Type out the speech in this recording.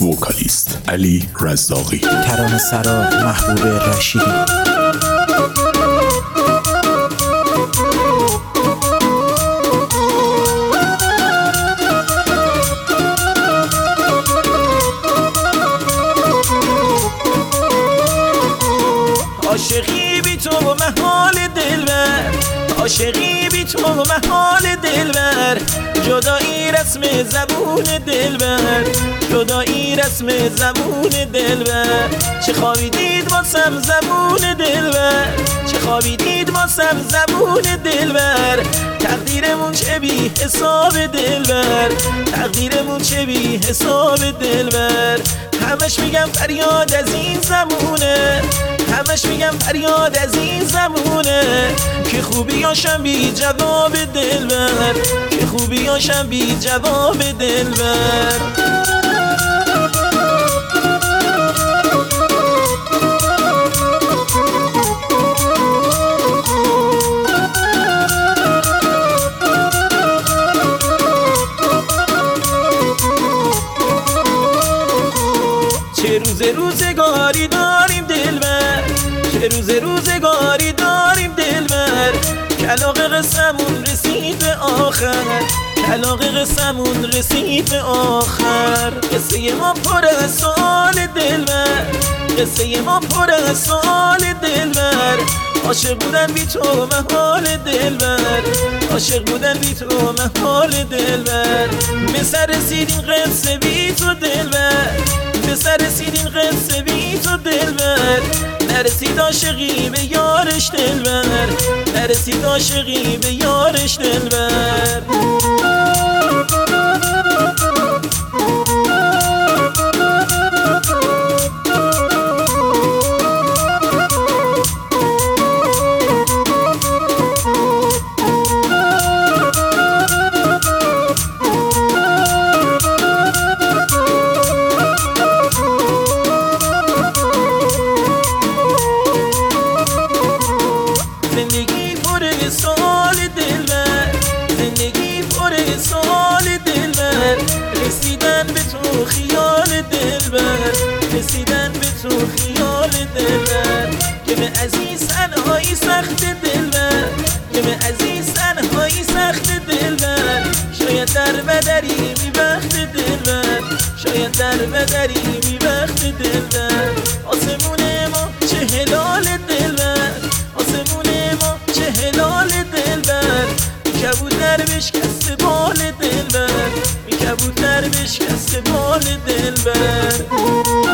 وکالیست علی رزاقی، ترانه سرا محبوب رشیدی. عاشقی بی تو محال دلبر، عاشقی بی تو محال دلبر، جدایی رسم زبون دلبر، جدایی رسم زبون دلبر. چه خوابی دید واسم زبون دلبر، چه خوابی دید واسم زبون دلبر. تقدیرمون چه بی حساب دلبر، تقدیرمون چه بی حساب دلبر. همش میگم فریاد از این زمونه، همش میگم فریاد از این زمونه، که خوبیاشم بی جواب دلبر، که خوبیاشم بی جواب دلبر. چه روزگاری داریم دلبر، چه روزگاری داریم دلبر، کلاغ قصمون رسید به آخر، کلاغ قصمون رسید به آخر. قصه ما پر از سؤال دلبر، قصه ما پر از سؤال دلبر. عاشق بودن بی تو محال دلبر، عاشق بودن بی تو محال دلبر. به سر رسید این قصه بی تو دلبر، به سر رسید این قصه بی تو دلبر. نرسید عاشقی به یارش دلبر، نرسید عاشقی به یارش دلبر. زندگی پر سوال دلبر، زندگی پر سوال دلبر. رسیدن به تو خیال دلبر، رسیدن به تو خیال دلبر. که به عزیز تنهایی سخت دلبر، که به عزیز تنهایی سخت دلبر. شاید در بدری می وقت دلبر، شاید در بدری می وقت دلبر. آسمون ما چه هلال دلبر، آسمون ما چه هلال دلبر. کبوتر بشکسته بال دلبر، کبوتر بشکسته بال دلبر.